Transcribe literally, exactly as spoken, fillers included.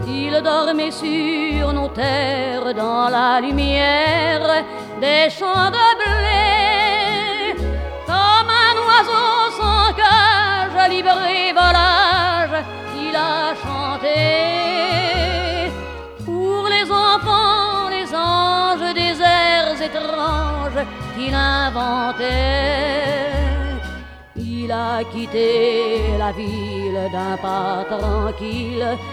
Il dormait sur nos terres dans la lumière des champs de blé, comme un oiseau sans cage, libre et volage, il a chanté. Pour les enfants, les anges, des airs étranges qu'il inventait. Il a quitté la ville d'un pas tranquille